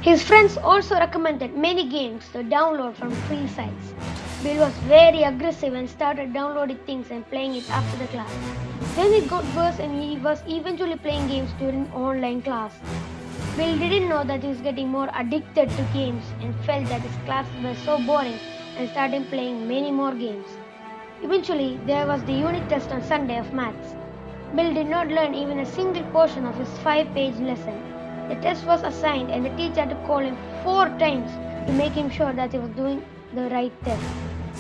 His friends also recommended many games to download from free sites. Bill was very aggressive and started downloading things and playing it after the class. Then it got worse and he was eventually playing games during online class. Bill didn't know that he was getting more addicted to games and felt that his classes were so boring and started playing many more games. Eventually, there was the unit test on Sunday of maths. Bill did not learn even a single portion of his 5-page lesson. The test was assigned and the teacher had to call him 4 times to make him sure that he was doing the right test.